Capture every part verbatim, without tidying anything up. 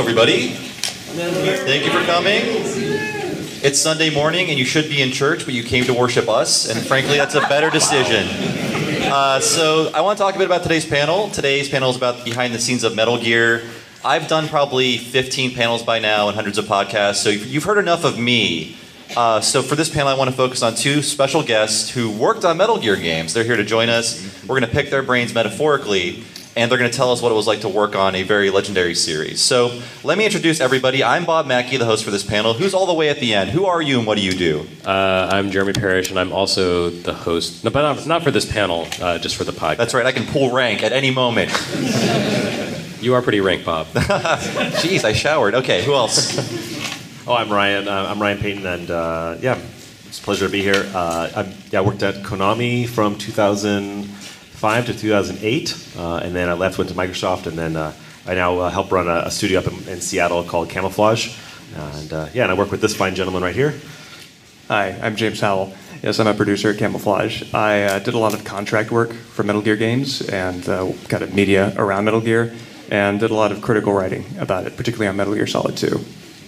everybody. Thank you for coming. It's Sunday morning, and you should be in church, but you came to worship us, and frankly, that's a better decision. Uh, so I want to talk a bit about today's panel. Today's panel is about behind the scenes of Metal Gear. I've done probably fifteen panels by now and hundreds of podcasts, so you've heard enough of me. Uh, so for this panel, I want to focus on two special guests who worked on Metal Gear games. They're here to join us. We're going to pick their brains metaphorically, and they're going to tell us what it was like to work on a very legendary series. So let me introduce everybody. I'm Bob Mackey, the host for this panel. Who's all the way at the end? Who are you and what do you do? Uh, I'm Jeremy Parrish, and I'm also the host, no, but not, not for this panel, uh, just for the podcast. That's right. I can pull rank at any moment. You are pretty rank, Bob. Jeez, I showered. Okay, who else? Oh, I'm Ryan. Uh, I'm Ryan Payton, and uh, yeah, it's a pleasure to be here. Uh, I'm, yeah, I worked at Konami from two thousand five to two thousand eight, uh, and then I left, went to Microsoft, and then uh, I now uh, help run a, a studio up in, in Seattle called Camouflage. And uh, yeah, and I work with this fine gentleman right here. Hi, I'm James Howell. Yes, I'm a producer at Camouflage. I uh, did a lot of contract work for Metal Gear games and uh, kind of media around Metal Gear, and did a lot of critical writing about it, particularly on Metal Gear Solid two.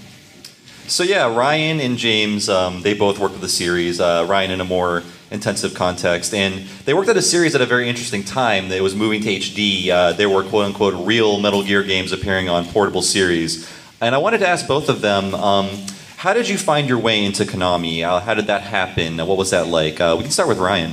So yeah, Ryan and James, um, they both worked with the series. Uh, Ryan in a more intensive context, and they worked at a series at a very interesting time that was moving to H D. Uh, there were quote-unquote real Metal Gear games appearing on portable series. And I wanted to ask both of them, um, how did you find your way into Konami? Uh, how did that happen? What was that like? Uh, we can start with Ryan.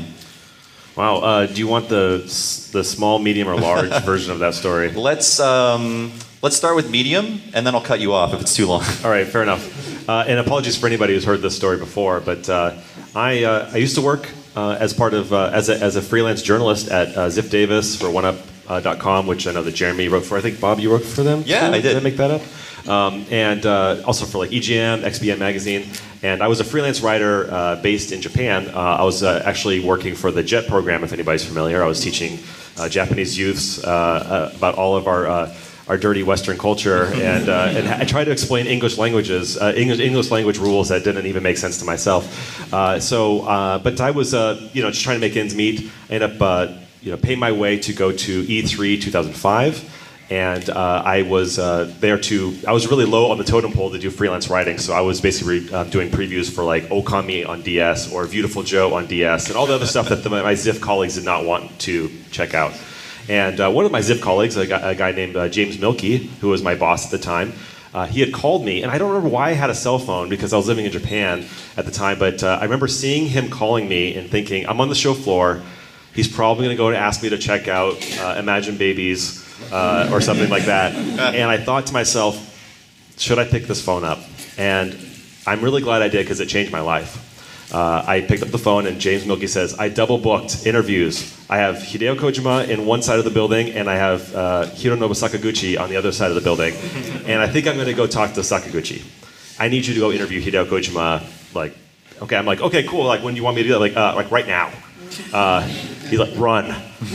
Wow, uh, do you want the the small, medium, or large version of that story? Let's um, let's start with medium, and then I'll cut you off if it's too long. All right, fair enough. Uh, and apologies for anybody who's heard this story before, but uh, I uh, I used to work uh, as part of uh, as a as a freelance journalist at uh, Ziff Davis for one up dot com, which I know that Jeremy wrote for. I think Bob, you wrote for them. Yeah, too? I did. Did I make that up? Um, and uh, also for like E G M, X B M magazine. And I was a freelance writer uh, based in Japan. Uh, I was uh, actually working for the JET program, if anybody's familiar. I was teaching uh, Japanese youths uh, uh, about all of our uh, our dirty Western culture, and uh, and I tried to explain English languages, uh, English English language rules that didn't even make sense to myself. Uh, so, uh, but I was uh, you know just trying to make ends meet. I ended up uh, you know paying my way to go to E three two thousand five. And uh, I was uh, there to, I was really low on the totem pole to do freelance writing, so I was basically uh, doing previews for like Okami on D S or Beautiful Joe on D S and all the other stuff that the, my Ziff colleagues did not want to check out. And uh, one of my Ziff colleagues, a guy, a guy named uh, James Milkey, who was my boss at the time, uh, he had called me, and I don't remember why I had a cell phone because I was living in Japan at the time, but uh, I remember seeing him calling me and thinking, I'm on the show floor, he's probably going to go to ask me to check out uh, Imagine Babies, Uh, or something like that. And I thought to myself, should I pick this phone up? And I'm really glad I did because it changed my life. Uh, I picked up the phone and James Milkey says, I double booked interviews. I have Hideo Kojima in one side of the building and I have uh, Hironobu Sakaguchi on the other side of the building. And I think I'm going to go talk to Sakaguchi. I need you to go interview Hideo Kojima. Like, okay, I'm like, okay, cool. Like, when do you want me to do that? Like, uh, like right now. Uh, he's like, run.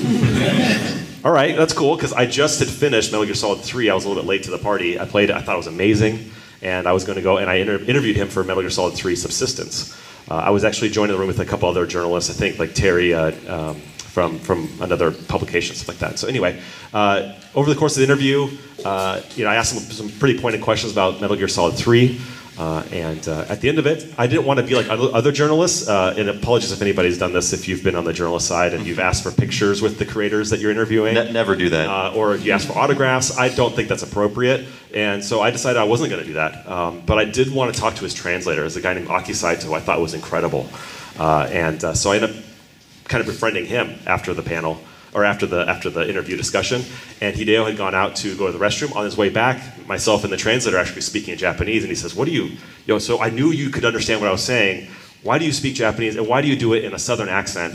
All right, that's cool, because I just had finished Metal Gear Solid three. I was a little bit late to the party. I played it. I thought it was amazing. And I was going to go, and I inter- interviewed him for Metal Gear Solid three Subsistence. Uh, I was actually joined in the room with a couple other journalists, I think, like Terry uh, um, from, from another publication, stuff like that. So anyway, uh, over the course of the interview, uh, you know, I asked him some pretty pointed questions about Metal Gear Solid three. Uh, and uh, at the end of it, I didn't want to be like other journalists, uh, and apologies if anybody's done this, if you've been on the journalist side and you've asked for pictures with the creators that you're interviewing. Ne- never do that. Uh, or you ask for autographs. I don't think that's appropriate, and so I decided I wasn't going to do that. Um, but I did want to talk to his translator. There's a guy named Aki Saito who I thought was incredible. Uh, and uh, so I ended up kind of befriending him after the panel, or after the after the interview discussion, and Hideo had gone out to go to the restroom. On his way back, myself and the translator actually speaking in Japanese, and he says, what do you, you know, so I knew you could understand what I was saying. Why do you speak Japanese, and why do you do it in a southern accent?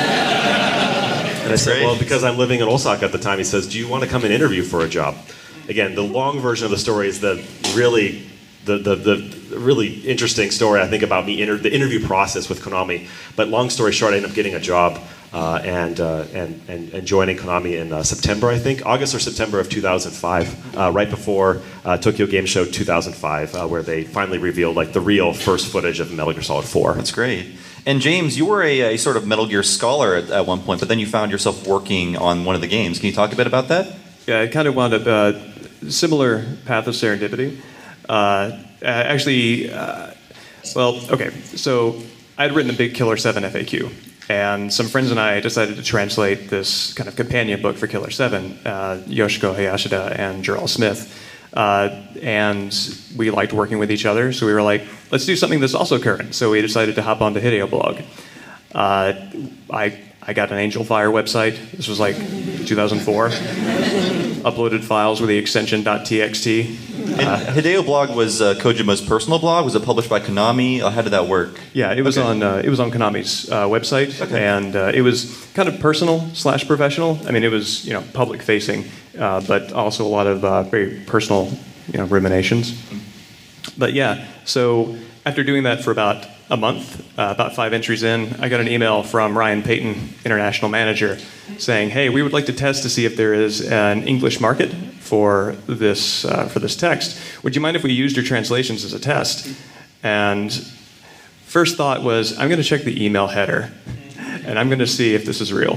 And I said, well, because I'm living in Osaka at the time. He says, do you want to come and interview for a job? Again, the long version of the story is the really, the the, the really interesting story, I think, about me, inter- the interview process with Konami. But long story short, I ended up getting a job uh, and, uh, and and and joining Konami in uh, September, I think, August or September of two thousand five, uh, right before uh, Tokyo Game Show two thousand five, uh, where they finally revealed like the real first footage of Metal Gear Solid four. That's great. And James, you were a, a sort of Metal Gear scholar at, at one point, but then you found yourself working on one of the games. Can you talk a bit about that? Yeah, I kind of wound up uh, similar path of serendipity. Uh, actually, uh, well, okay, so I'd written a big Killer seven F A Q, and some friends and I decided to translate this kind of companion book for Killer seven, uh, Yoshiko Hayashida and Gerald Smith. Uh, and we liked working with each other, so we were like, let's do something that's also current. So we decided to hop onto Hideo Blog. Uh, I I got an Angel Fire website. This was like two thousand four. Uploaded files with the extension .txt. And uh, Hideo Blog was uh, Kojima's personal blog. Was it published by Konami? Uh, how did that work? Yeah, it was okay. on uh, it was on Konami's uh, website, okay. and uh, it was kind of personal slash professional. I mean, it was you know public facing, uh, but also a lot of uh, very personal you know ruminations. But yeah, so after doing that for about a month, uh, about five entries in, I got an email from Ryan Payton, international manager, saying, "Hey, we would like to test to see if there is an English market for this uh, for this text. Would you mind if we used your translations as a test?" And first thought was, I'm going to check the email header, and I'm going to see if this is real.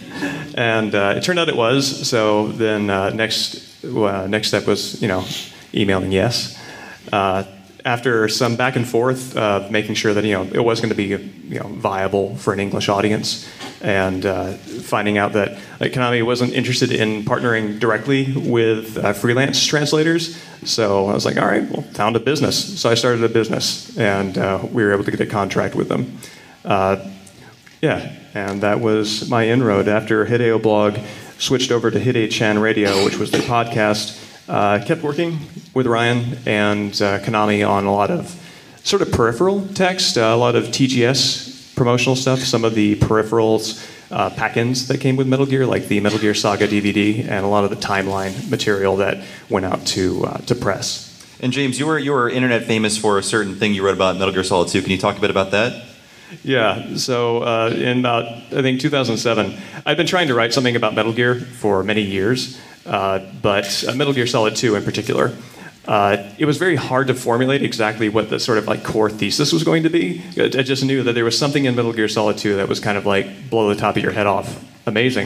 And uh, it turned out it was. So then uh, next uh, next step was you know emailing yes. Uh, After some back and forth, uh, making sure that you know it was going to be you know viable for an English audience, and uh, finding out that like, Konami wasn't interested in partnering directly with uh, freelance translators, so I was like, all right, well, found a business. So I started a business, and uh, we were able to get a contract with them. Uh, yeah, and that was my inroad. After Hideo Blog switched over to Hide-chan Radio, which was their podcast. Uh, kept working with Ryan and uh, Konami on a lot of sort of peripheral text, uh, a lot of T G S promotional stuff, some of the peripherals, uh, pack-ins that came with Metal Gear, like the Metal Gear Saga D V D, and a lot of the timeline material that went out to uh, to press. And James, you were you were internet famous for a certain thing you wrote about Metal Gear Solid two. Can you talk a bit about that? Yeah, so uh, in about, I think, two thousand seven, I'd been trying to write something about Metal Gear for many years, uh, but uh, Metal Gear Solid two in particular. Uh, it was very hard to formulate exactly what the sort of like core thesis was going to be. I just knew that there was something in Metal Gear Solid two that was kind of like blow the top of your head off, amazing.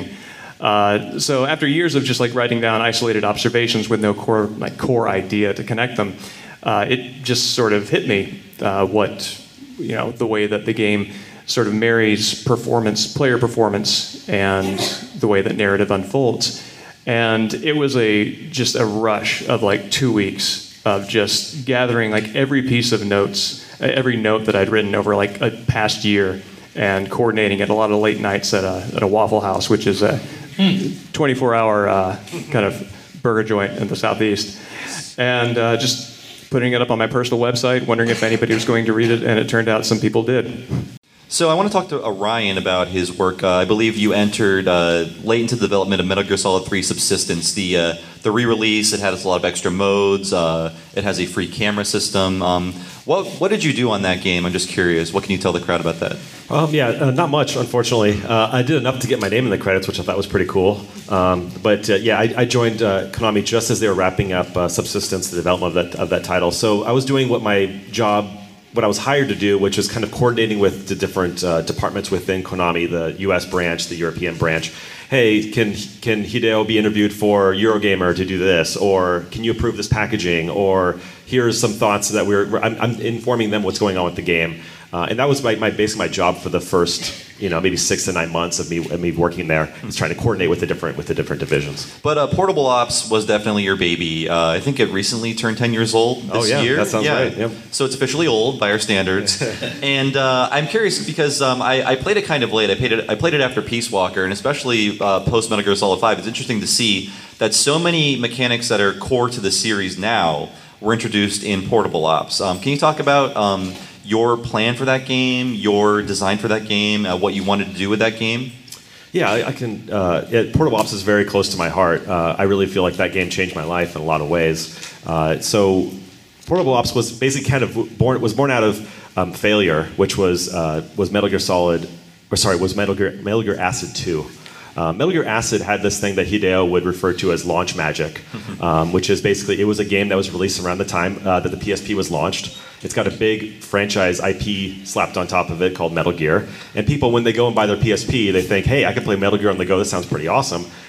Uh, so after years of just like writing down isolated observations with no core like core idea to connect them, uh, it just sort of hit me uh, what. You know, the way that the game sort of marries performance, player performance, and the way that narrative unfolds. And it was a just a rush of like two weeks of just gathering like every piece of notes, every note that I'd written over like a past year, and coordinating it. A lot of late nights at a at a Waffle House, which is a twenty-four hour uh, kind of burger joint in the southeast, and uh, just. Putting it up on my personal website, wondering if anybody was going to read it, and it turned out some people did. So I want to talk to Orion about his work. Uh, I believe you entered uh, late into the development of Metal Gear Solid three Subsistence, the uh, the re-release. It has a lot of extra modes. Uh, it has a free camera system. Um, what what did you do on that game? I'm just curious. What can you tell the crowd about that? Um, yeah, uh, not much, unfortunately. Uh, I did enough to get my name in the credits, which I thought was pretty cool. Um, but uh, yeah, I, I joined uh, Konami just as they were wrapping up uh, Subsistence, the development of that of that title. So I was doing what my job. What I was hired to do, which is kind of coordinating with the different uh, departments within Konami, the U S branch, the European branch. Hey, can can Hideo be interviewed for Eurogamer to do this? Or can you approve this packaging? Or here's some thoughts that we're, we're I'm, I'm informing them what's going on with the game. Uh, and that was my, my basically my job for the first, you know, maybe six to nine months of me of me working there. Is trying to coordinate with the different with the different divisions. But uh, Portable Ops was definitely your baby. Uh, I think it recently turned ten years old this oh, yeah, year. That sounds yeah. right. Yep. So it's officially old by our standards. And uh, I'm curious because um, I, I played it kind of late. I played it I played it after Peace Walker, and especially uh, post Metal Gear Solid five. It's interesting to see that so many mechanics that are core to the series now were introduced in Portable Ops. Um, can you talk about um, your plan for that game, your design for that game, uh, what you wanted to do with that game? Yeah, I, I can. Uh, it, Portable Ops is very close to my heart. Uh, I really feel like that game changed my life in a lot of ways. Uh, so, Portable Ops was basically kind of born. Was born out of um, Failure, which was uh, was Metal Gear Solid, or sorry, was Metal Gear Metal Gear Acid two. Uh, Metal Gear Acid had this thing that Hideo would refer to as launch magic, um, which is basically, it was a game that was released around the time uh, that the P S P was launched. It's got a big franchise I P slapped on top of it called Metal Gear. And people, when they go and buy their P S P, they think, hey, I can play Metal Gear on the go. This sounds pretty awesome.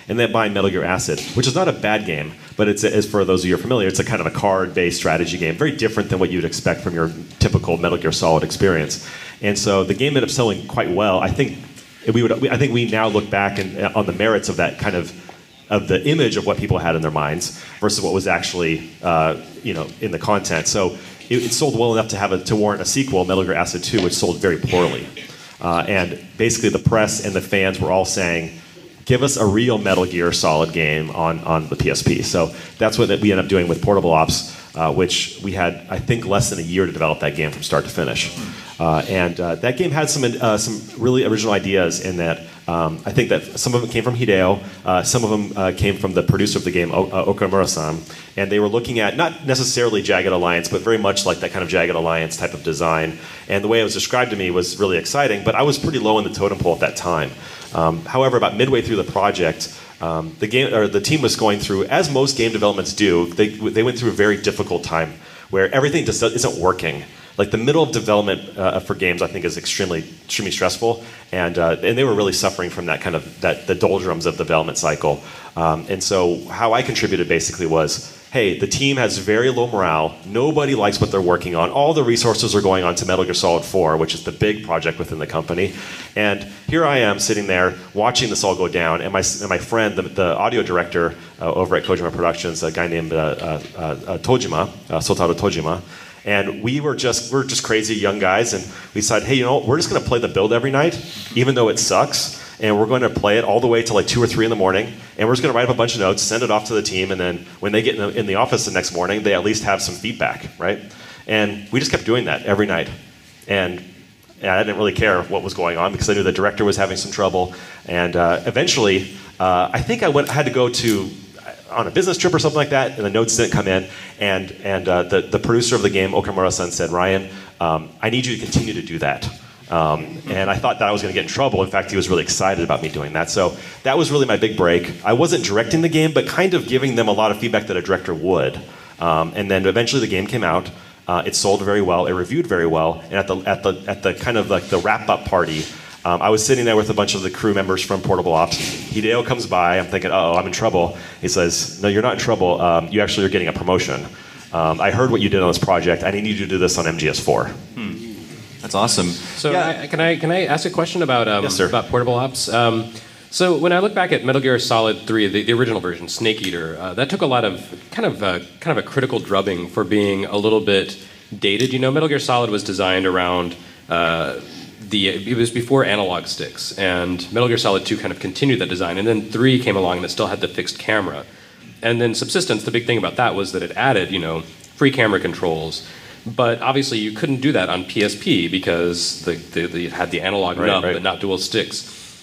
and then buying Metal Gear Acid, which is not a bad game, but it's, a, it's for those of you who are familiar, it's a kind of a card-based strategy game, very different than what you'd expect from your typical Metal Gear Solid experience. And so the game ended up selling quite well. I think we would. I think we now look back and, on the merits of that kind of of the image of what people had in their minds versus what was actually uh, you know in the content. So it, it sold well enough to have a, to warrant a sequel, Metal Gear Acid two, which sold very poorly. Uh, and basically, the press and the fans were all saying, give us a real Metal Gear Solid game on, on the P S P. So that's what we ended up doing with Portable Ops, uh, which we had, I think, less than a year to develop that game from start to finish. Uh, and uh, that game had some uh, some really original ideas in that. Um, I think that some of them came from Hideo, uh, some of them uh, came from the producer of the game, o- uh, Okamura-san, and they were looking at not necessarily Jagged Alliance, but very much like that kind of Jagged Alliance type of design. And the way it was described to me was really exciting, but I was pretty low in the totem pole at that time. Um, however, about midway through the project, um, the game or the team was going through, as most game developments do, they they went through a very difficult time where everything just isn't working. Like the middle of development uh, for games, I think, is extremely, extremely stressful, and uh, and they were really suffering from that kind of that the doldrums of the development cycle. Um, and so, how I contributed basically was, hey, the team has very low morale. Nobody likes what they're working on. All the resources are going on to Metal Gear Solid four, which is the big project within the company. And here I am sitting there watching this all go down, and my and my friend, the, the audio director uh, over at Kojima Productions, a guy named uh, uh, uh, Tojima, uh, Sotaro Tojima. And we were just we're just crazy young guys, and we decided, hey, you know, we're just going to play the build every night, even though it sucks, and we're going to play it all the way till like two or three in the morning, and we're just going to write up a bunch of notes, send it off to the team, and then when they get in the, in the office the next morning, they at least have some feedback, right? And we just kept doing that every night, and, and I didn't really care what was going on because I knew the director was having some trouble, and uh, eventually, uh, I think I went I had to go to. on a business trip or something like that, and the notes didn't come in, and and uh, the, the producer of the game, Okamura-san, said, Ryan, um, I need you to continue to do that. Um, and I thought that I was going to get in trouble. In fact, he was really excited about me doing that. So that was really my big break. I wasn't directing the game, but kind of giving them a lot of feedback that a director would. Um, and then eventually the game came out. Uh, it sold very well. It reviewed very well. And at the at the at the kind of like the wrap-up party, Um, I was sitting there with a bunch of the crew members from Portable Ops. Hideo comes by. I'm thinking, oh, I'm in trouble. He says, no, you're not in trouble. Um, you actually are getting a promotion. Um, I heard what you did on this project. I need you to do this on M G S four. Hmm. That's awesome. So yeah. I, can I can I ask a question about um, yes, sir. about Portable Ops? Um, so when I look back at Metal Gear Solid three, the, the original version, Snake Eater, uh, that took a lot of kind of uh, kind of a critical drubbing for being a little bit dated. You know, Metal Gear Solid was designed around. Uh, The, it was before analog sticks, and Metal Gear Solid two kind of continued that design, and then three came along that still had the fixed camera. And then Subsistence, the big thing about that was that it added, you know, free camera controls, but obviously you couldn't do that on P S P because the, the, the it had the analog right, nub right. but not dual sticks.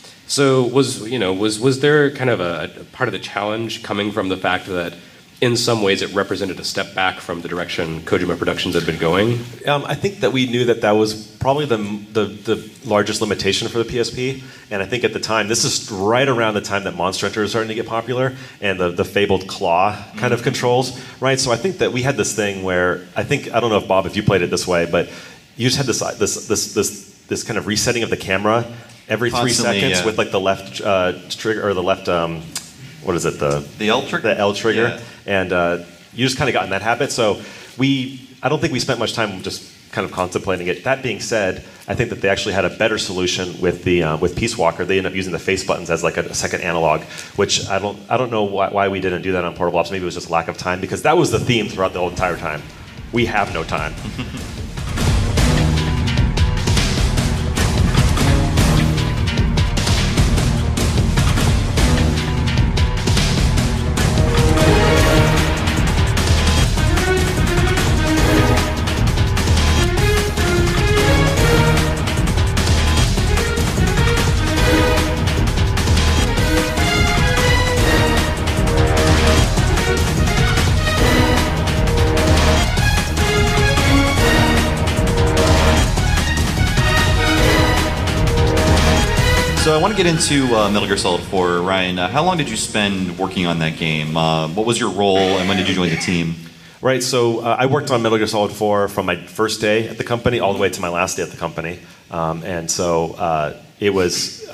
So was, you know, was was there kind of a, a part of the challenge coming from the fact that in some ways it represented a step back from the direction Kojima Productions had been going? Um, I think that we knew that that was probably the, the the largest limitation for the P S P, and I think at the time, this is right around the time that Monster Hunter was starting to get popular, and the, the fabled claw kind mm-hmm. of controls, right? So I think that we had this thing where, I think, I don't know if Bob, if you played it this way, but you just had this this this this, this kind of resetting of the camera every three Constantly, seconds yeah. with like the left uh, trigger, or the left, um, what is it, the... The L trigger? The L trigger. Yeah. And uh, you just kind of got in that habit. So we, I don't think we spent much time just kind of contemplating it. That being said, I think that they actually had a better solution with the uh, with Peace Walker. They ended up using the face buttons as like a, a second analog, which I don't I don't know why, why we didn't do that on Portable Ops. Maybe it was just lack of time, because that was the theme throughout the whole entire time. We have no time. So I want to get into uh, Metal Gear Solid four. Ryan, uh, how long did you spend working on that game? Uh, what was your role, and when did you join the team? Right, so uh, I worked on Metal Gear Solid four from my first day at the company all the way to my last day at the company. Um, and so uh, it was, uh,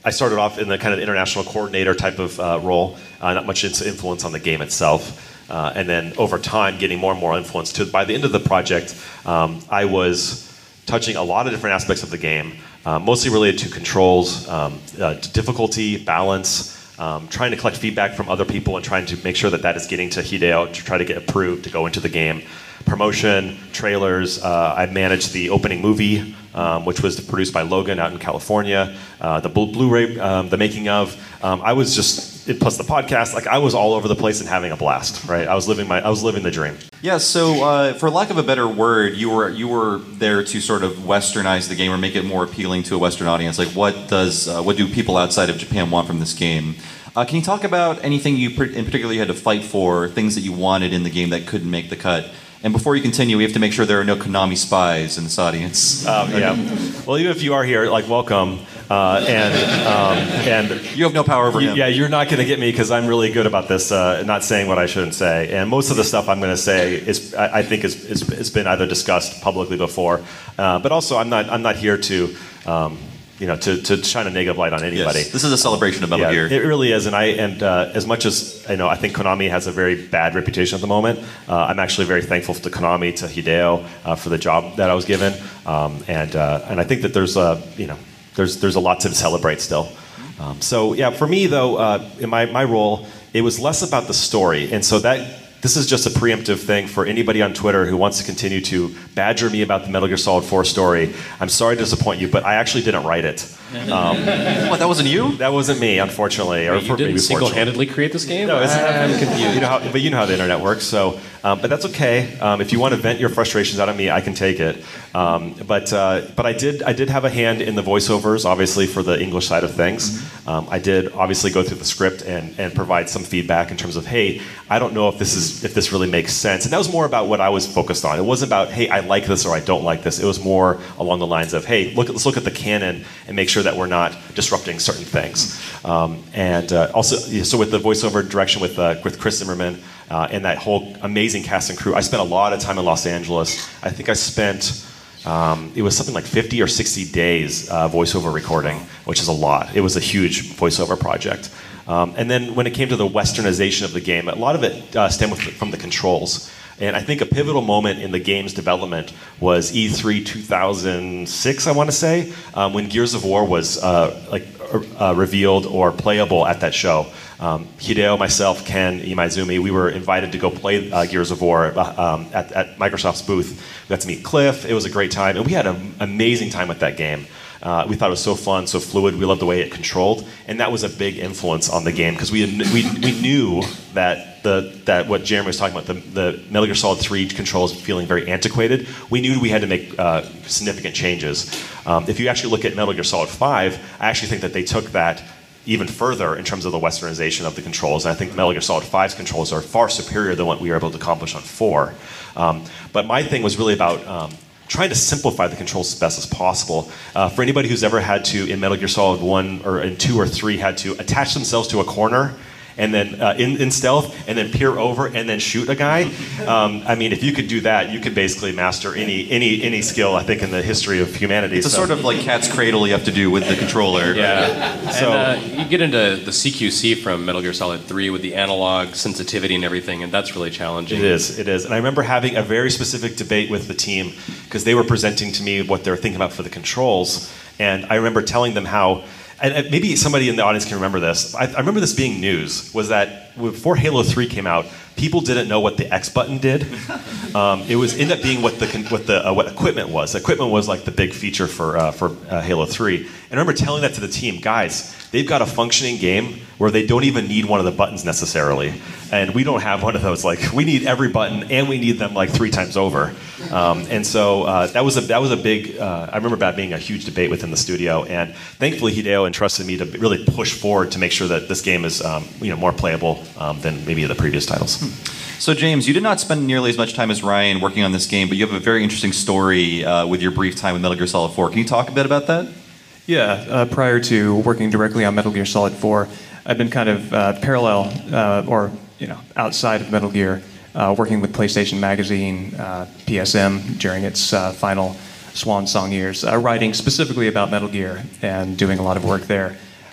I started off in the kind of international coordinator type of uh, role, uh, not much influence on the game itself. Uh, and then over time, getting more and more influence. To by the end of the project, um, I was touching a lot of different aspects of the game, uh, mostly related to controls, um, uh, to difficulty, balance, um, trying to collect feedback from other people and trying to make sure that that is getting to Hideo to try to get approved to go into the game. Promotion, trailers. Uh, I managed the opening movie, um, which was produced by Logan out in California. Uh, the Blu- Blu-ray, um, the making of. Um, I was just plus the podcast. Like I was all over the place and having a blast. Right, I was living my I was living the dream. Yeah. So, uh, for lack of a better word, you were you were there to sort of westernize the game or make it more appealing to a Western audience. Like, what does uh, what do people outside of Japan want from this game? Uh, can you talk about anything you in particular you had to fight for, things that you wanted in the game that couldn't make the cut? And before you continue, we have to make sure there are no Konami spies in this audience. Um, yeah. Well, even if you are here, like, welcome. Uh, and um, and you have no power over you, him. Yeah, you're not going to get me because I'm really good about this, uh, not saying what I shouldn't say. And most of the stuff I'm going to say is, I, I think, is, is has been either discussed publicly before, uh, but also I'm not I'm not here to. Um, You know, to, to shine a negative light on anybody. Yes, this is a celebration of Metal yeah, Gear. It really is, and I and uh, as much as you know, I think Konami has a very bad reputation at the moment. Uh, I'm actually very thankful to Konami, to Hideo, uh, for the job that I was given, um, and uh, and I think that there's a you know there's there's a lot to celebrate still. Um, so yeah, for me though, uh, in my my role, it was less about the story, and so that. This is just a preemptive thing for anybody on Twitter who wants to continue to badger me about the Metal Gear Solid four story. I'm sorry to disappoint you, but I actually didn't write it. Um, what, that wasn't you? That wasn't me, unfortunately. Wait, or you didn't single-handedly create this game? No, isn't I'm that, confused. You know how, but you know how the internet works, so. Um, but that's okay. Um, if you want to vent your frustrations out of me, I can take it. Um, but uh, but I did I did have a hand in the voiceovers, obviously for the English side of things. Mm-hmm. Um, I did obviously go through the script and, and provide some feedback in terms of, hey, I don't know if this is if this really makes sense. And that was more about what I was focused on. It wasn't about, hey, I like this or I don't like this. It was more along the lines of, hey, look, let's look at the canon and make sure that we're not disrupting certain things. Um, and uh, also, so with the voiceover direction with uh, with Chris Zimmerman. Uh, and that whole amazing cast and crew. I spent a lot of time in Los Angeles. I think I spent, um, it was something like fifty or sixty days uh, voiceover recording, which is a lot. It was a huge voiceover project. Um, and then when it came to the westernization of the game, a lot of it uh, stemmed with, from the controls. And I think a pivotal moment in the game's development was E three two thousand six, I want to say, um, when Gears of War was uh, like uh, revealed or playable at that show. Um, Hideo, myself, Ken, Imaizumi, we were invited to go play uh, Gears of War uh, um, at, at Microsoft's booth. We got to meet Cliff. It was a great time, and we had an amazing time with that game. Uh, we thought it was so fun, so fluid. We loved the way it controlled, and that was a big influence on the game because we we we knew that the that what Jeremy was talking about, the, the Metal Gear Solid three controls feeling very antiquated. We knew we had to make uh, significant changes. Um, if you actually look at Metal Gear Solid five, I actually think that they took that even further in terms of the westernization of the controls. And I think Metal Gear Solid five's controls are far superior than what we were able to accomplish on four. Um, but my thing was really about um, trying to simplify the controls as best as possible. Uh, for anybody who's ever had to, in Metal Gear Solid one or in two or three, had to attach themselves to a corner and then uh, in, in stealth, and then peer over and then shoot a guy. Um, I mean, if you could do that, you could basically master any any any skill, I think, in the history of humanity. It's a so. sort of like cat's cradle you have to do with the controller. Yeah. So and, uh, you get into the C Q C from Metal Gear Solid three with the analog sensitivity and everything, and that's really challenging. It is, it is. And I remember having a very specific debate with the team because they were presenting to me what they were thinking about for the controls, and I remember telling them how. And maybe somebody in the audience can remember this. I, I remember this being news, was that before Halo three came out, people didn't know what the X button did. Um, it was ended up being what the what the uh, what equipment was. Equipment was like the big feature for uh, for uh, Halo three. And I remember telling that to the team, guys, they've got a functioning game where they don't even need one of the buttons necessarily, and we don't have one of those. Like we need every button, and we need them like three times over. Um, and so uh, that was a that was a big. Uh, I remember that being a huge debate within the studio, and thankfully Hideo entrusted me to really push forward to make sure that this game is um, you know more playable um, than maybe the previous titles. So James, you did not spend nearly as much time as Ryan working on this game, but you have a very interesting story uh, with your brief time with Metal Gear Solid four. Can you talk a bit about that? Yeah, uh, prior to working directly on Metal Gear Solid four, I've been kind of uh, parallel uh, or you know outside of Metal Gear, uh, working with PlayStation Magazine, uh, P S M during its uh, final swan song years, uh, writing specifically about Metal Gear and doing a lot of work there.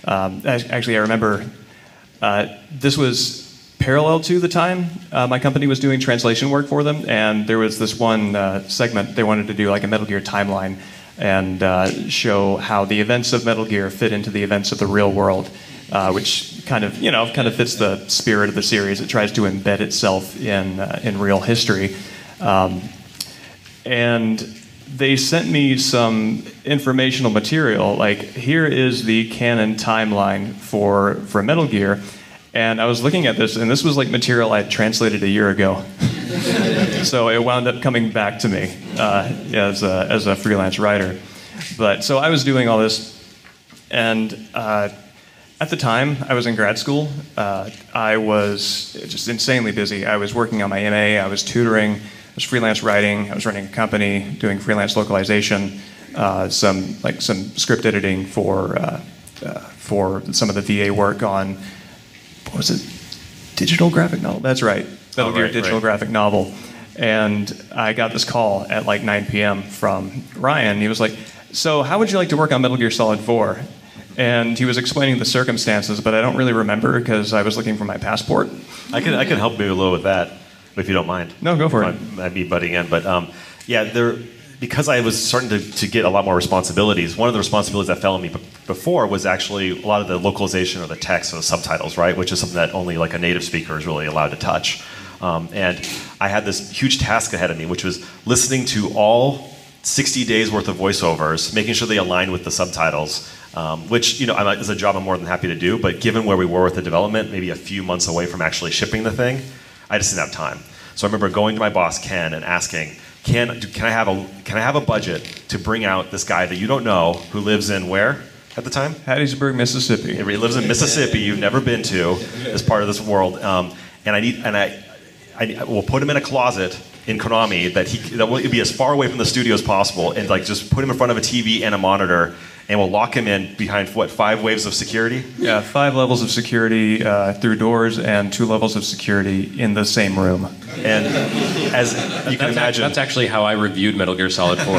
Um, actually, I remember uh, this was parallel to the time uh, my company was doing translation work for them, and there was this one uh, segment they wanted to do like a Metal Gear timeline and uh, show how the events of Metal Gear fit into the events of the real world, uh, which kind of, you know, kind of fits the spirit of the series. It tries to embed itself in uh, in real history. Um, and they sent me some informational material, like here is the canon timeline for, for Metal Gear. And I was looking at this, and this was like material I had translated a year ago. So it wound up coming back to me uh, as, a, as a freelance writer. But so I was doing all this, and uh, at the time I was in grad school. Uh, I was just insanely busy. I was working on my M A, I was tutoring, I was freelance writing, I was running a company, doing freelance localization, uh, some like some script editing for uh, uh, for some of the V A work on. What was it? Digital graphic novel? That's right. Metal oh, Gear right, digital right. graphic novel. And I got this call at like nine p.m. from Ryan. He was like, so how would you like to work on Metal Gear Solid four? And he was explaining the circumstances, but I don't really remember because I was looking for my passport. I could I could help maybe a little with that, if you don't mind. No, go for it. I'd be butting in, but um, yeah, there. Because I was starting to, to get a lot more responsibilities, one of the responsibilities that fell on me b- before was actually a lot of the localization of the text or the subtitles, right? Which is something that only like a native speaker is really allowed to touch. Um, and I had this huge task ahead of me, which was listening to all sixty days worth of voiceovers, making sure they align with the subtitles, um, which, you know, I'm, is a job I'm more than happy to do. But given where we were with the development, maybe a few months away from actually shipping the thing, I just didn't have time. So I remember going to my boss, Ken, and asking, Can can I have a can I have a budget to bring out this guy that you don't know who lives in where at the time? Hattiesburg, Mississippi. He lives in Mississippi. You've never been to as part of this world, um, and I need and I, I will put him in a closet in Konami that he that will be as far away from the studio as possible, and like just put him in front of a T V and a monitor, and we'll lock him in behind what five waves of security? Yeah, five levels of security uh, through doors and two levels of security in the same room. And as you can that's, imagine, that's actually how I reviewed Metal Gear Solid four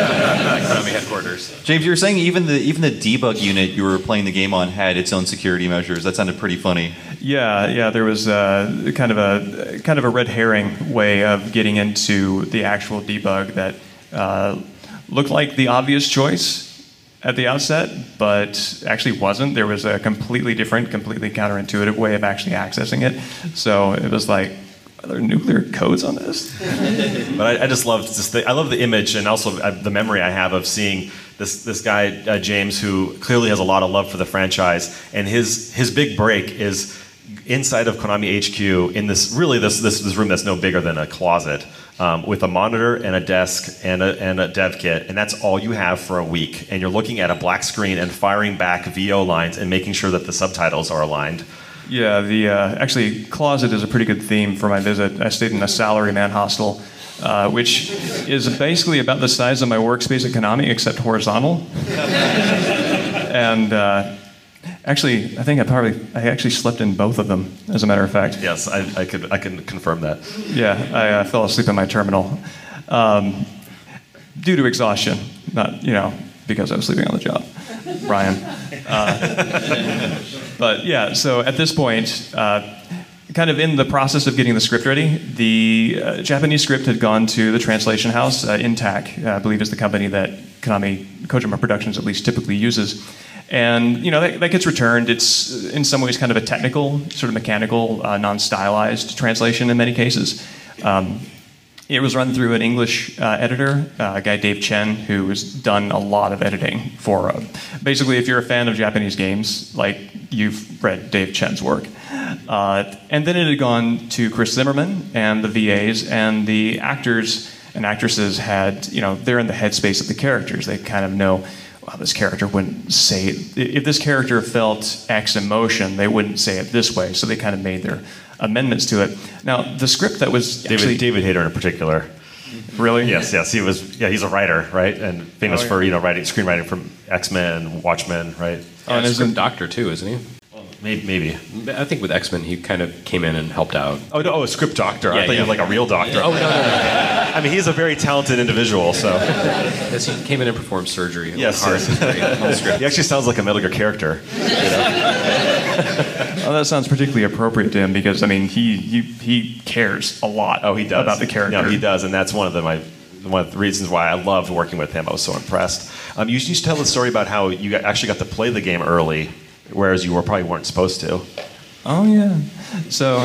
at Konami headquarters. James, you were saying even the even the debug unit you were playing the game on had its own security measures. That sounded pretty funny. Yeah, yeah. There was uh, kind of a kind of a red herring way of getting into the actual debug that uh, looked like the obvious choice at the outset, but actually wasn't. There was a completely different, completely counterintuitive way of actually accessing it. So it was like, are there nuclear codes on this? But I, I just love just the, I love the image and also uh, the memory I have of seeing this this guy uh, James, who clearly has a lot of love for the franchise, and his his big break is inside of Konami H Q in this really this this, this room that's no bigger than a closet, um, with a monitor and a desk and a and a dev kit, and that's all you have for a week, and you're looking at a black screen and firing back V O lines and making sure that the subtitles are aligned. Yeah, the uh, actually closet is a pretty good theme for my visit. I stayed in a salaryman hostel, uh, which is basically about the size of my workspace at Konami, except horizontal. and uh, actually, I think I probably I actually slept in both of them, as a matter of fact. Yes, I, I could I can confirm that. Yeah, I uh, fell asleep in my terminal um, due to exhaustion, not you know because I was sleeping on the job, Brian. Uh, but yeah, so at this point, uh, kind of in the process of getting the script ready, the uh, Japanese script had gone to the translation house, uh, Intac, uh, I believe is the company that Konami Kojima Productions at least typically uses. And you know that, that gets returned. It's in some ways kind of a technical, sort of mechanical, uh, non-stylized translation in many cases. Um, it was run through an English uh, editor, uh, a guy Dave Chen, who has done a lot of editing for. Uh, basically, if you're a fan of Japanese games, like you've read Dave Chen's work. Uh, and then it had gone to Chris Zimmerman and the V As, and the actors and actresses had, you know, they're in the headspace of the characters. They kind of know. Well, this character wouldn't say it. If this character felt X emotion, they wouldn't say it this way. So they kind of made their amendments to it. Now, the script that was David, actually... David Hayter in particular. Really? Yes, yes. He was. Yeah, he's a writer, right, and famous Oh, yeah. for you know writing screenwriting from X-Men, Watchmen, right. Oh, and Yeah, isn't- script doctor too, isn't he? Maybe. maybe. I think with X-Men, he kind of came in and helped out. Oh, no, oh, a script doctor. Yeah, I thought yeah. you were like a real doctor. Oh, no, no, no. I mean, he's a very talented individual, so. Yes, he came in and performed surgery. Yes, Hard. yes. Great on the script. He actually sounds like a Metal Gear character. Well, that sounds particularly appropriate to him because, I mean, he he, he cares a lot Oh, he does. about the character. No, he does, and that's one of the, my, one of the reasons why I loved working with him. I was so impressed. Um, you used to tell the story about how you got, actually got to play the game early, whereas you were probably weren't supposed to. Oh, yeah. So,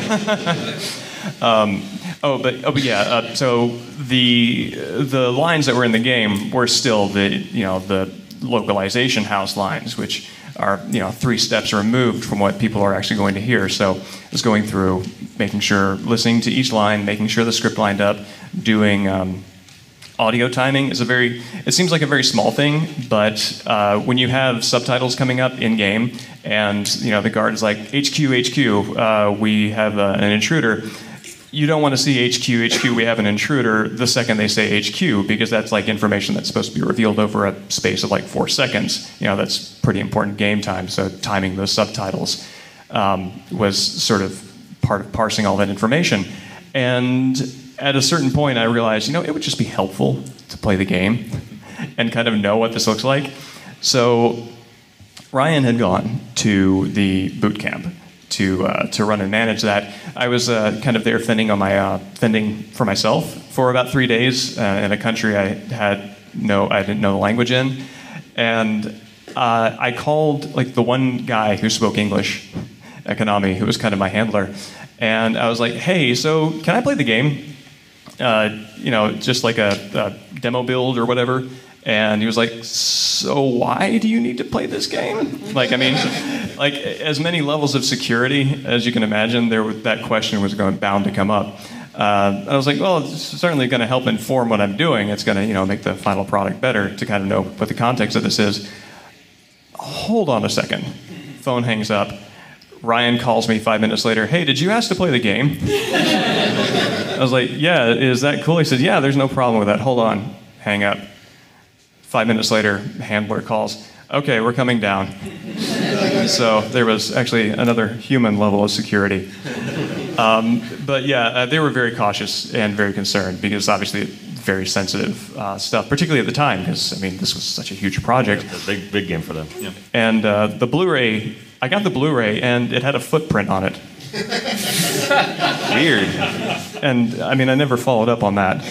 um, oh, but oh, but yeah. Uh, so the the lines that were in the game were still the you know the localization house lines, which are you know three steps removed from what people are actually going to hear. So it was going through, making sure, listening to each line, making sure the script lined up, doing. Um, Audio timing is a very, it seems like a very small thing, but uh, when you have subtitles coming up in game and you know the guard is like, H Q, H Q, uh, we have uh, an intruder, you don't want to see H Q, H Q, we have an intruder the second they say H Q, because that's like information that's supposed to be revealed over a space of like four seconds. You know, that's pretty important game time, so timing those subtitles um, was sort of part of parsing all that information. And at a certain point, I realized, you know, it would just be helpful to play the game and kind of know what this looks like. So Ryan had gone to the boot camp to uh, to run and manage that. I was uh, kind of there fending on my uh, fending for myself for about three days uh, in a country I had no I didn't know the language in, and uh, I called like the one guy who spoke English, Konami, who was kind of my handler, and I was like, hey, so can I play the game? Uh, you know, just like a, a demo build or whatever. And he was like, so why do you need to play this game? Like, I mean, like as many levels of security as you can imagine, there was, that question was going bound to come up. Uh, and I was like, well, it's certainly going to help inform what I'm doing. It's going to, you know, make the final product better to kind of know what the context of this is. Hold on a second. Phone hangs up. Ryan calls me five minutes later. Hey, did you ask to play the game? I was like, yeah, is that cool? He said, yeah, there's no problem with that. Hold on. Hang up. Five minutes later, handler calls. Okay, we're coming down. So there was actually another human level of security. Um, but yeah, uh, they were very cautious and very concerned because obviously very sensitive uh, stuff, particularly at the time because, I mean, this was such a huge project. Yeah, big, big game for them. Yeah. And uh, the Blu-ray, I got the Blu-ray and it had a footprint on it. Weird. And I mean, I never followed up on that.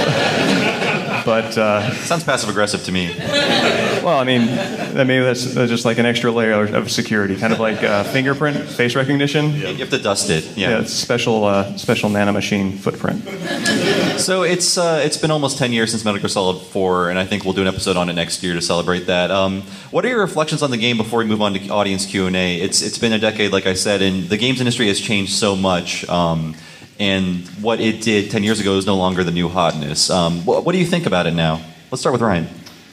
But uh, Sounds passive aggressive to me. well, I mean, I mean that's, that's just like an extra layer of security, kind of like uh, fingerprint, face recognition. You have to dust it. Yeah. Yeah, it's special, uh, special nanomachine footprint. So it's uh, it's been almost ten years since Metal Gear Solid four, and I think we'll do an episode on it next year to celebrate that. Um, what are your reflections on the game before we move on to audience Q and A? It's it's been a decade, like I said, and the games industry has changed so much. Um, and what it did ten years ago is no longer the new hotness. Um, what, what do you think about it now? Let's start with Ryan.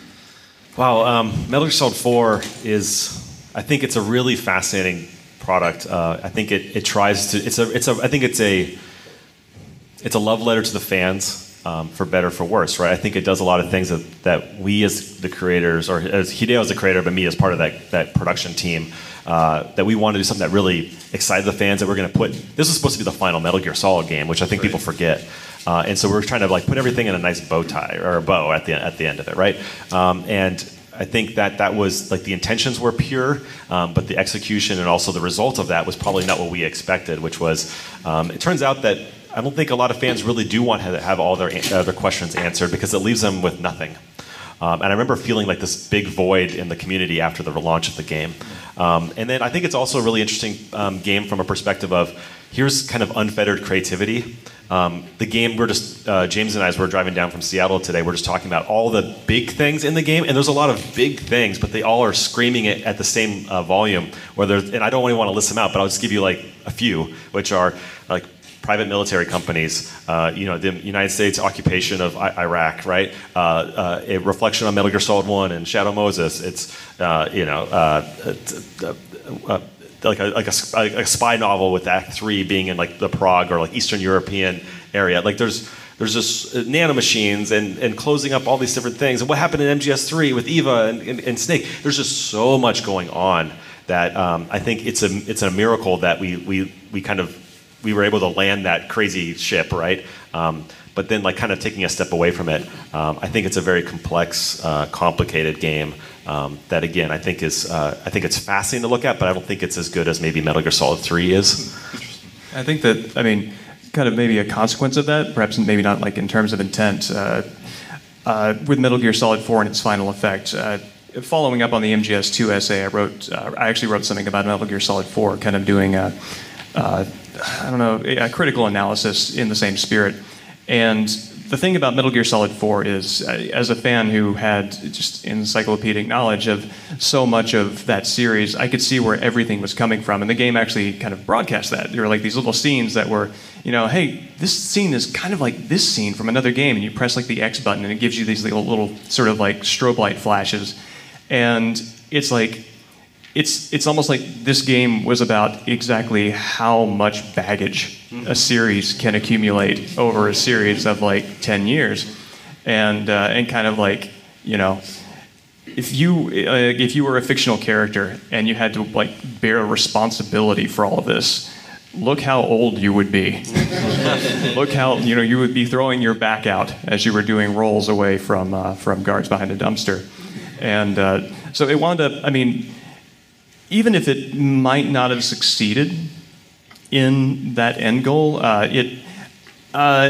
Wow, um, Metal Gear Solid four is, I think it's a really fascinating product. Uh, I think it, it tries to, it's a, it's a, I think it's a, it's a love letter to the fans, um, for better, for worse, right? I think it does a lot of things that, that we as the creators, or as Hideo as the creator, but me as part of that, that production team, uh, that we wanted to do something that really excited the fans, that we're going to put, this was supposed to be the final Metal Gear Solid game, which I think right. people forget. Uh, and so we're trying to like put everything in a nice bow tie or a bow at the at the end of it, right? Um, and I think that that was like the intentions were pure, um, but the execution and also the result of that was probably not what we expected. Which was, um, it turns out that I don't think a lot of fans really do want to have all their uh, their questions answered because it leaves them with nothing. Um, and I remember feeling like this big void in the community after the launch of the game. Um, and then I think it's also a really interesting um, game from a perspective of here's kind of unfettered creativity. Um, the game, we're just, uh, James and I, as we're driving down from Seattle today, we're just talking about all the big things in the game, and there's a lot of big things, but they all are screaming it at the same uh, volume. Where there's, and I don't really want to list them out, but I'll just give you like a few, which are like private military companies, uh, you know, the United States occupation of I- Iraq, right? Uh, uh, a reflection on Metal Gear Solid one and Shadow Moses. It's, uh, you know, uh, uh, uh, like a like a, like a spy novel with Act Three being in like the Prague or like Eastern European area. Like there's there's just nanomachines and and closing up all these different things. And what happened in M G S three with Eva and, and, and Snake? There's just so much going on that um, I think it's a it's a miracle that we we we kind of we were able to land that crazy ship, right? Um, but then, like, kind of taking a step away from it, um, I think it's a very complex, uh, complicated game um, that, again, I think is uh, I think it's fascinating to look at, but I don't think it's as good as maybe Metal Gear Solid three is. I think that, I mean, kind of maybe a consequence of that, perhaps maybe not like in terms of intent, uh, uh, with Metal Gear Solid four and its final effect. Uh, following up on the M G S two essay, I wrote, uh, I actually wrote something about Metal Gear Solid four, kind of doing a, uh, I don't know, a critical analysis in the same spirit. And the thing about Metal Gear Solid four is, uh, as a fan who had just encyclopedic knowledge of so much of that series, I could see where everything was coming from. And the game actually kind of broadcast that. There were like these little scenes that were, you know, hey, this scene is kind of like this scene from another game. And you press like the X button and it gives you these little, little sort of like strobe light flashes. And it's like, It's it's almost like this game was about exactly how much baggage a series can accumulate over a series of like ten years, and uh, and kind of like, you know, if you uh, if you were a fictional character and you had to like bear responsibility for all of this, look how old you would be. Look how, you know, you would be throwing your back out as you were doing rolls away from uh, from guards behind a dumpster, and uh, so it wound up. I mean, even if it might not have succeeded in that end goal, uh, it uh,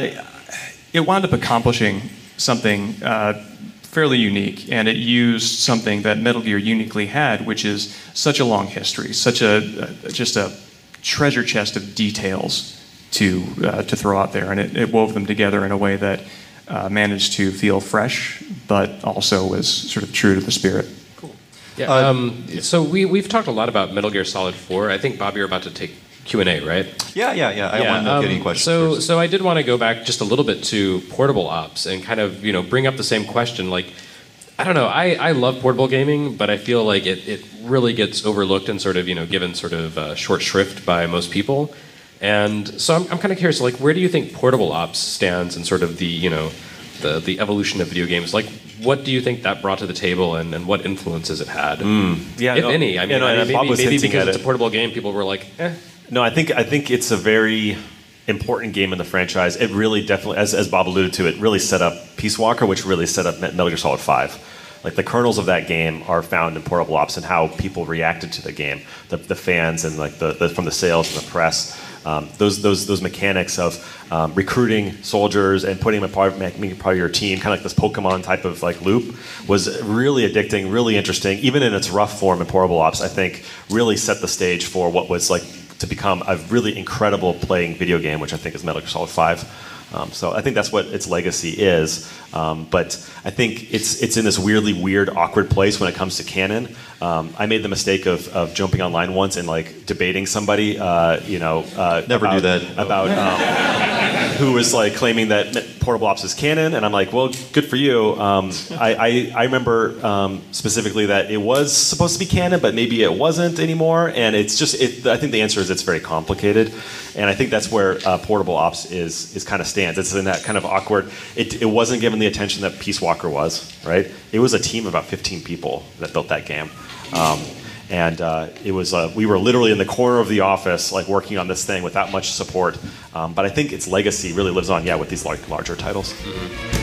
it wound up accomplishing something uh, fairly unique, and it used something that Metal Gear uniquely had, which is such a long history, such a uh, just a treasure chest of details to uh, to throw out there, and it, it wove them together in a way that uh, managed to feel fresh, but also was sort of true to the spirit. Yeah, um, so we, we've talked a lot about Metal Gear Solid four. I think, Bob, you're about to take Q and A, right? Yeah, yeah, yeah. I yeah, want to um, get any questions So, first. so I did want to go back just a little bit to portable ops and kind of, you know, bring up the same question. Like, I don't know, I, I love portable gaming, but I feel like it, it really gets overlooked and sort of, you know, given sort of uh, short shrift by most people. And so I'm, I'm kind of curious, like, where do you think portable ops stands in sort of the, you know, the, the evolution of video games? Like, what do you think that brought to the table, and, and what influences it had, Mm. Yeah, if no, any? I mean, yeah, no, I and mean, Bob maybe, was maybe hinting because at it's a it. portable game, people were like, eh. No, I think I think it's a very important game in the franchise. It really definitely, as, as Bob alluded to, it really set up Peace Walker, which really set up Metal Gear Solid five. Like, the kernels of that game are found in portable ops and how people reacted to the game, the, the fans and like the, the from the sales and the press. Um, those those those mechanics of um, recruiting soldiers and putting them a part, making them part of your team, kind of like this Pokemon type of like loop, was really addicting, really interesting. Even in its rough form in portable ops, I think really set the stage for what was like to become a really incredible playing video game, which I think is Metal Gear Solid five. Um, so I think that's what its legacy is. Um, but I think it's it's in this weirdly weird, awkward place when it comes to canon. Um, I made the mistake of, of jumping online once and like debating somebody, uh, you know, uh, Never about, do that. about um, who was like claiming that portable ops is canon, and I'm like, well, good for you. Um, I, I I remember um, specifically that it was supposed to be canon, but maybe it wasn't anymore. And it's just, it, I think the answer is it's very complicated, and I think that's where uh, portable ops is is kind of stands. It's in that kind of awkward. It, it wasn't given the attention that Peace Walker was, right? It was a team of about fifteen people that built that game. Um, and uh, it was uh, we were literally in the corner of the office, like working on this thing without much support. Um, but I think its legacy really lives on, yeah, with these like larger titles. Mm-hmm.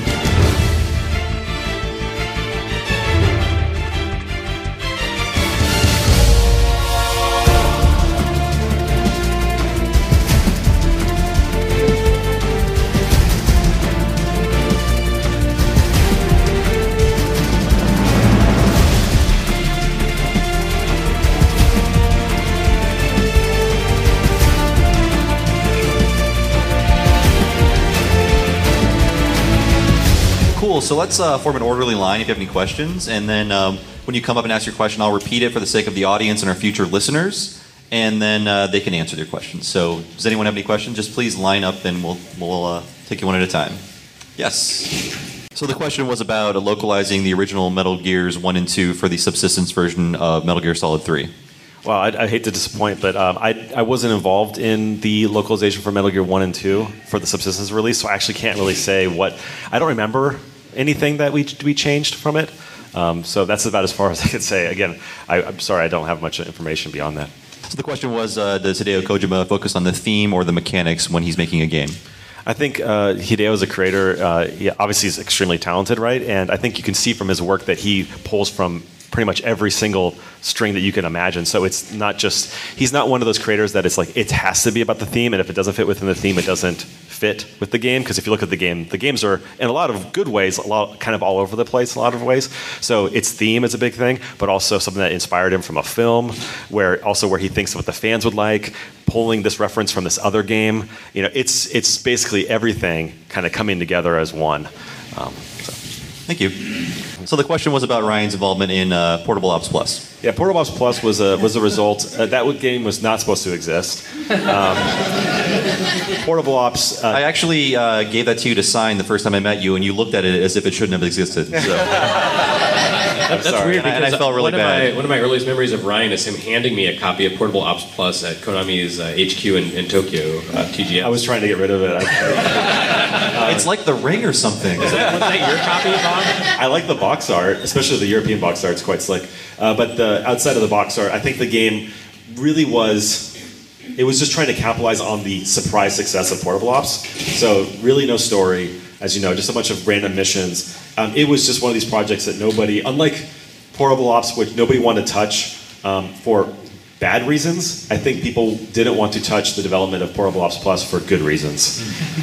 So let's uh, form an orderly line if you have any questions, and then um, when you come up and ask your question, I'll repeat it for the sake of the audience and our future listeners, and then uh, they can answer their questions. So does anyone have any questions? Just please line up, and we'll we'll uh, take you one at a time. Yes. So the question was about uh, localizing the original Metal Gears one and two for the subsistence version of Metal Gear Solid three. Well, I, I hate to disappoint, but um, I, I wasn't involved in the localization for Metal Gear one and two for the subsistence release, so I actually can't really say what. I don't remember anything that we we changed from it. Um, so that's about as far as I could say. Again, I, I'm sorry I don't have much information beyond that. So the question was, uh, does Hideo Kojima focus on the theme or the mechanics when he's making a game? I think uh, Hideo as a creator, uh, he obviously is extremely talented, right? And I think you can see from his work that he pulls from pretty much every single string that you can imagine. So it's not just, he's not one of those creators that it's like, it has to be about the theme, and if it doesn't fit within the theme, it doesn't fit with the game. Because if you look at the game, the games are, in a lot of good ways, a lot kind of all over the place in a lot of ways. So its theme is a big thing, but also something that inspired him from a film, where also where he thinks what the fans would like, pulling this reference from this other game. You know, it's it's basically everything kind of coming together as one. Um, so. Thank you. So the question was about Ryan's involvement in uh, Portable Ops Plus. Yeah, Portable Ops Plus was a was a result. Uh, that game was not supposed to exist. Um, Portable Ops. Uh, I actually uh, gave that to you to sign the first time I met you, and you looked at it as if it shouldn't have existed. So. That, that's sorry. weird And I- because and I felt really one, bad. Of my, one of my earliest memories of Ryan is him handing me a copy of Portable Ops Plus at Konami's uh, H Q in, in Tokyo, uh, T G S. I was trying to get rid of it. I, It's like The Ring or something. Was that your copy, Bob? I like the box art, especially the European box art. It's quite slick. Uh, but the outside of the box art, I think the game really was. It was just trying to capitalize on the surprise success of Portable Ops. So really no story, as you know, just a bunch of random missions. Um, it was just one of these projects that nobody, unlike Portable Ops, which nobody wanted to touch um, for bad reasons, I think people didn't want to touch the development of Portable Ops Plus for good reasons.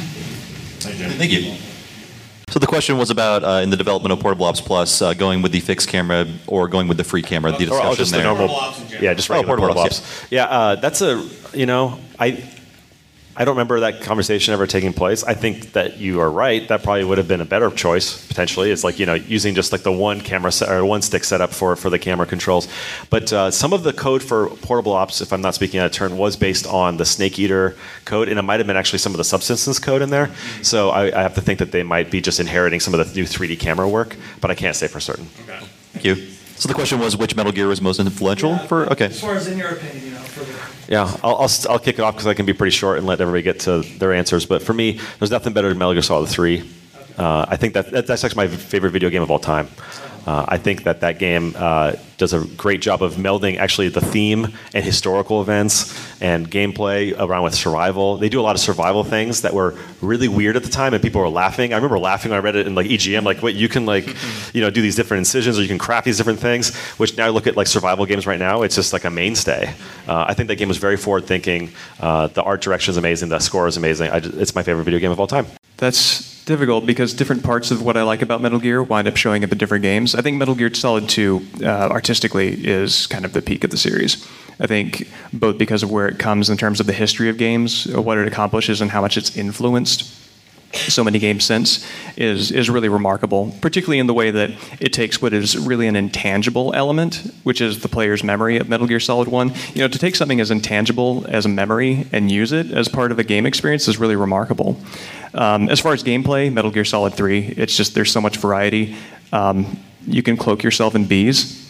Thank you. So the question was about uh, in the development of Portable Ops Plus, uh, going with the fixed camera or going with the free camera. The discussion Or oh, just there. the normal, Portable Ops in general. yeah, just regular Oh, Portable Portable Ops, Ops. Yeah, uh, that's a, you know, I, I don't remember that conversation ever taking place. I think that you are right. That probably would have been a better choice potentially. It's like, you know, using just like the one camera set, or one stick setup for for the camera controls. But uh, some of the code for Portable Ops, if I'm not speaking out of turn, was based on the Snake Eater code, and it might have been actually some of the Subsistence code in there. So I, I have to think that they might be just inheriting some of the new three D camera work, but I can't say for certain. Okay. Thank you. So the question was which Metal Gear was most influential for? Okay. As far as in your opinion, you know, for the Yeah, I'll, I'll, I'll kick it off because I can be pretty short and let everybody get to their answers. But for me, there's nothing better than Metal Gear Solid three. Uh, I think that that's actually my favorite video game of all time. Uh, I think that that game uh, does a great job of melding actually the theme and historical events and gameplay around with survival. They do a lot of survival things that were really weird at the time, and people were laughing. I remember laughing when I read it in like E G M, like, wait, you can like, you know, do these different incisions, or you can craft these different things. Which now I look at like survival games right now, it's just like a mainstay. Uh, I think that game was very forward thinking. Uh, the art direction is amazing. The score is amazing. I just, it's my favorite video game of all time. That's difficult because different parts of what I like about Metal Gear wind up showing up in different games. I think Metal Gear Solid two, uh, artistically, is kind of the peak of the series. I think both because of where it comes in terms of the history of games, what it accomplishes, and how much it's influenced so many games since is is really remarkable, particularly in the way that it takes what is really an intangible element, which is the player's memory of Metal Gear Solid one. You know, to take something as intangible as a memory and use it as part of a game experience is really remarkable. Um, as far as gameplay, Metal Gear Solid three, it's just there's so much variety. Um, you can cloak yourself in bees.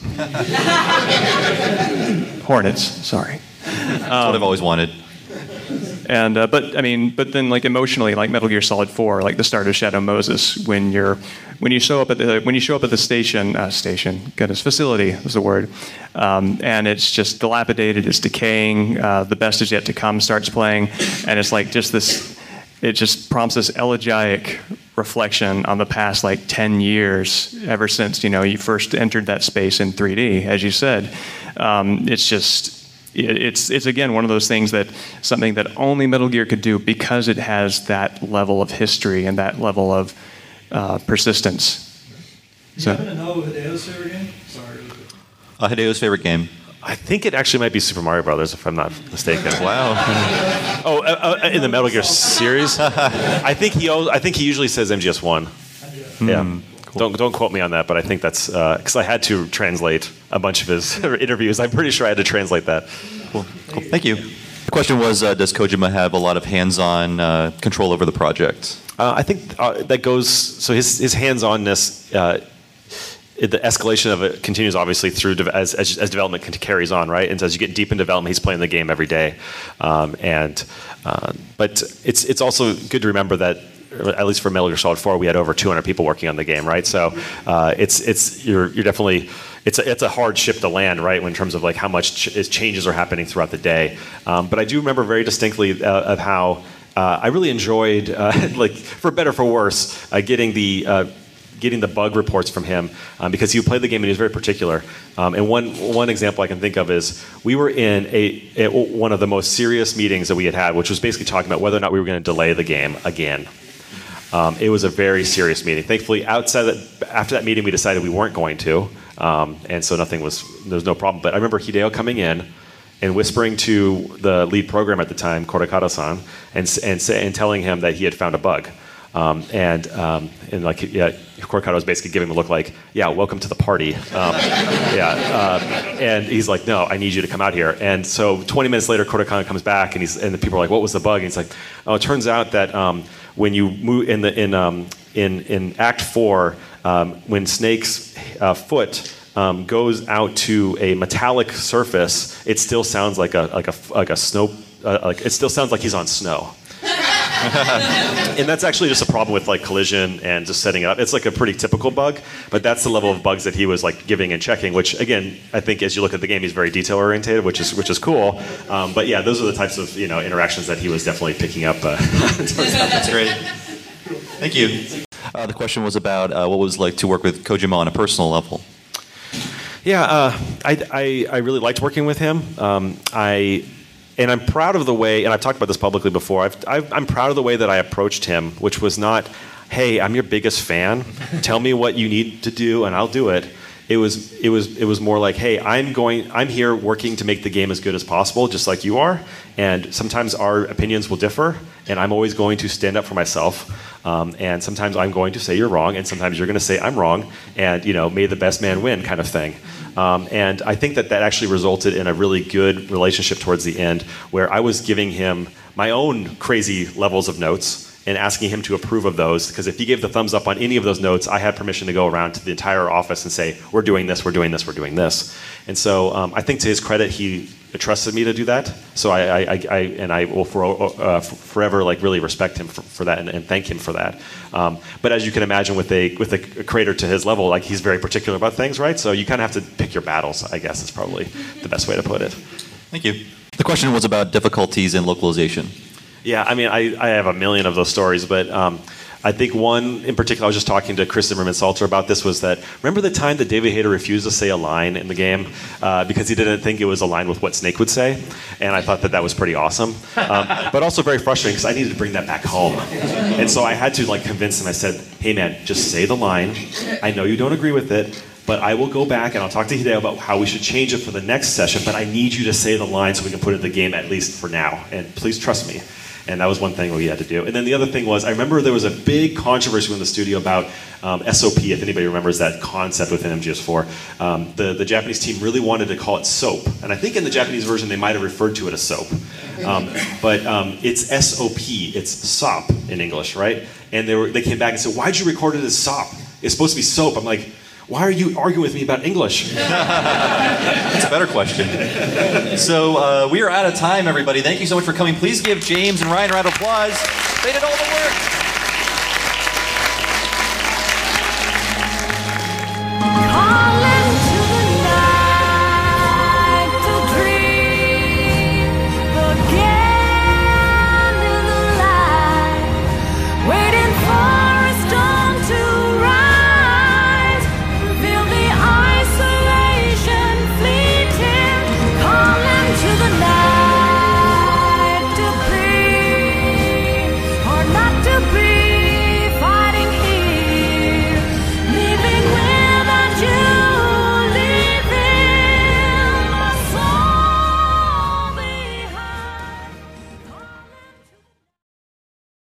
Hornets, sorry. That's what I've always wanted. And uh, but I mean, but then like emotionally, like Metal Gear Solid four, like the start of Shadow Moses, when you're when you show up at the when you show up at the station uh, station, goodness, facility is the word, um, and it's just dilapidated, it's decaying. Uh, the best is yet to come starts playing, and it's like just this. It just prompts this elegiac reflection on the past like ten years, ever since you know you first entered that space in three D, as you said. Um, it's just. It's it's again one of those things that something that only Metal Gear could do because it has that level of history and that level of uh, persistence. Do you So- happen to know Hideo's favorite game? Sorry. Uh, Hideo's favorite game. I think it actually might be Super Mario Brothers, if I'm not mistaken. Wow. Oh, uh, uh, in the Metal Gear series, I think he. al- I think he usually says M G S one. Yeah. Don't don't quote me on that, but I think that's because I had to translate a bunch of his interviews. I'm pretty sure I had to translate that. Cool. Cool. Thank you. The question was, uh, does Kojima have a lot of hands-on uh, control over the project? Uh, I think uh, that goes. So his his hands-onness. Uh, it- the escalation of it continues obviously through de- as, as as development con- carries on, right? And so as you get deep in development, he's playing the game every day. Um, and uh, but it's it's also good to remember that at least for Metal Gear Solid four, we had over two hundred people working on the game, right? So uh, it's it's you're you're definitely it's a, it's a hard ship to land, right? In terms of like how much ch- changes are happening throughout the day. Um, but I do remember very distinctly uh, of how uh, I really enjoyed, uh, like for better or for worse, uh, getting the uh, getting the bug reports from him um, because he would play the game and he was very particular. Um, and one one example I can think of is we were in a, a one of the most serious meetings that we had had, which was basically talking about whether or not we were going to delay the game again. Um, it was a very serious meeting. Thankfully, outside that, after that meeting, we decided we weren't going to, um, and so nothing was there was no problem. But I remember Hideo coming in and whispering to the lead programmer at the time, Korekada-san, and and, say, and telling him that he had found a bug. Um, and um, and like yeah, Korekada was basically giving him a look like, yeah, welcome to the party. Um, yeah, uh, and he's like, no, I need you to come out here. And so twenty minutes later, Korekada comes back, and he's and the people are like, what was the bug? And he's like, oh, it turns out that um, when you move in the in um, in in Act Four, um, when Snake's uh, foot um, goes out to a metallic surface, it still sounds like a like a like a snow. Uh, like it still sounds like he's on snow. And that's actually just a problem with like collision and just setting it up. It's like a pretty typical bug, but that's the level of bugs that he was like giving and checking. Which again, I think as you look at the game, he's very detail oriented, which is which is cool. Um, but yeah, those are the types of you know interactions that he was definitely picking up. Uh, That's great. Thank you. Uh, the question was about uh, what it was like to work with Kojima on a personal level. Yeah, uh, I, I I really liked working with him. Um, I. And I'm proud of the way, and I've talked about this publicly before, I've, I've, I'm proud of the way that I approached him, which was not, hey, I'm your biggest fan, tell me what you need to do and I'll do it. It was, it was, it was more like, hey, I'm going, I'm here working to make the game as good as possible, just like you are, and sometimes our opinions will differ, and I'm always going to stand up for myself, um, and sometimes I'm going to say you're wrong, and sometimes you're going to say I'm wrong, and, you know, may the best man win kind of thing. Um, and I think that that actually resulted in a really good relationship towards the end, where I was giving him my own crazy levels of notes and asking him to approve of those, because if he gave the thumbs up on any of those notes, I had permission to go around to the entire office and say, we're doing this, we're doing this, we're doing this. And so um, I think to his credit, he trusted me to do that. So I, I, I and I will for, uh, forever like really respect him for, for that and, and thank him for that. Um, but as you can imagine, with a with a, a creator to his level, like he's very particular about things, right? So you kind of have to pick your battles, I guess is probably the best way to put it. Thank you. The question was about difficulties in localization. Yeah, I mean, I, I have a million of those stories, but um, I think one in particular, I was just talking to Chris Zimmerman-Salter about this, was that, remember the time that David Hayter refused to say a line in the game uh, because he didn't think it was aligned with what Snake would say? And I thought that that was pretty awesome, um, but also very frustrating because I needed to bring that back home. And so I had to like convince him. I said, hey man, just say the line. I know you don't agree with it, but I will go back and I'll talk to Hideo about how we should change it for the next session, but I need you to say the line so we can put it in the game at least for now. And please trust me. And that was one thing we had to do. And then the other thing was, I remember there was a big controversy in the studio about um, S O P, if anybody remembers that concept within M G S four. Um, the, the Japanese team really wanted to call it soap. And I think in the Japanese version, they might have referred to it as soap. Um, but um, it's S O P, it's S O P in English, right? And they, were, they came back and said, why'd you record it as S O P? It's supposed to be soap. I'm like, why are you arguing with me about English? That's a better question. So uh, we are out of time, everybody. Thank you so much for coming. Please give James and Ryan a round of applause. They did all the work.